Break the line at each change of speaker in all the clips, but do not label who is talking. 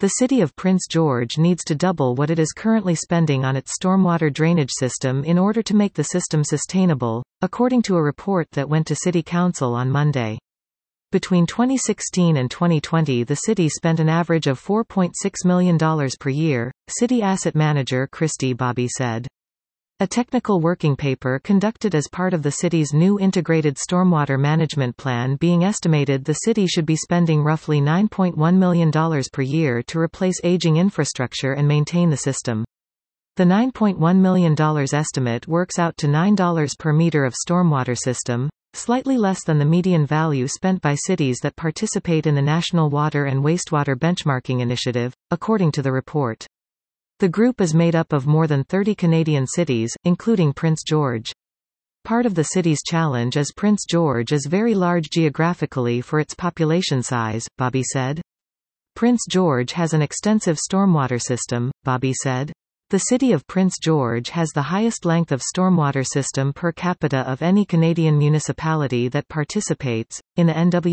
The city of Prince George needs to double what it is currently spending on its stormwater drainage system in order to make the system sustainable, according to a report that went to City Council on Monday. Between 2016 and 2020, the city spent an average of $4.6 million per year, city asset manager Christy Bobby said. A technical working paper conducted as part of the city's new integrated stormwater management plan being estimated the city should be spending roughly $9.1 million per year to replace aging infrastructure and maintain the system. The $9.1 million estimate works out to $9 per meter of stormwater system, slightly less than the median value spent by cities that participate in the National Water and Wastewater Benchmarking Initiative, according to the report. The group is made up of more than 30 Canadian cities, including Prince George. Part of the city's challenge is Prince George is very large geographically for its population size, Bobby said. Prince George has an extensive stormwater system, Bobby said. The city of Prince George has the highest length of stormwater system per capita of any Canadian municipality that participates in the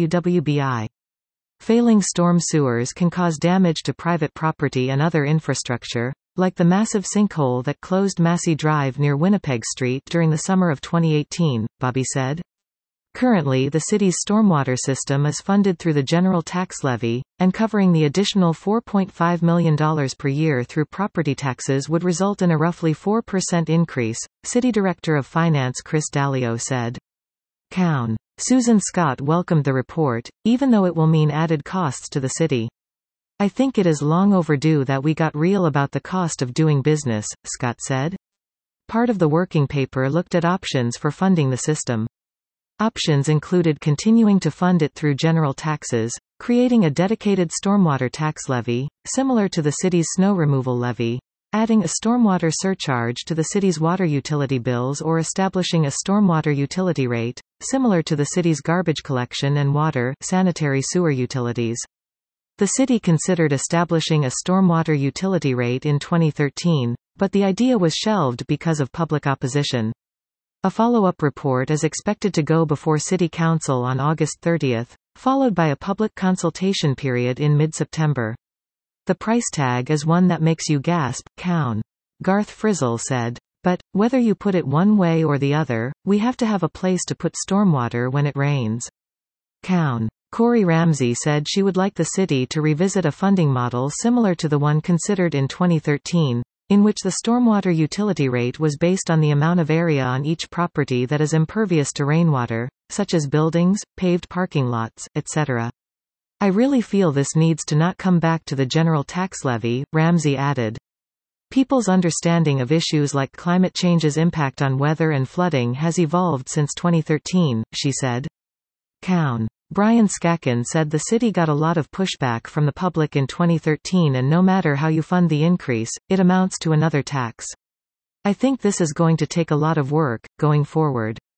NWWBI. Failing storm sewers can cause damage to private property and other infrastructure, like the massive sinkhole that closed Massey Drive near Winnipeg Street during the summer of 2018, Bobby said. Currently, the city's stormwater system is funded through the general tax levy, and covering the additional $4.5 million per year through property taxes would result in a roughly 4% increase, City Director of Finance Chris Dalio said. Cown. Susan Scott welcomed the report, even though it will mean added costs to the city. I think it is long overdue that we got real about the cost of doing business, Scott said. Part of the working paper looked at options for funding the system. Options included continuing to fund it through general taxes, creating a dedicated stormwater tax levy, similar to the city's snow removal levy, adding a stormwater surcharge to the city's water utility bills, or establishing a stormwater utility rate, similar to the city's garbage collection and water, sanitary sewer utilities. The city considered establishing a stormwater utility rate in 2013, but the idea was shelved because of public opposition. A follow-up report is expected to go before City Council on August 30, followed by a public consultation period in mid-September. The price tag is one that makes you gasp, Cown. Garth Frizzle said. But, whether you put it one way or the other, we have to have a place to put stormwater when it rains. Cown. Corey Ramsey said she would like the city to revisit a funding model similar to the one considered in 2013, in which the stormwater utility rate was based on the amount of area on each property that is impervious to rainwater, such as buildings, paved parking lots, etc. I really feel this needs to not come back to the general tax levy, Ramsey added. People's understanding of issues like climate change's impact on weather and flooding has evolved since 2013, she said. Cown. Brian Skackin said the city got a lot of pushback from the public in 2013, and no matter how you fund the increase, it amounts to another tax. I think this is going to take a lot of work, going forward.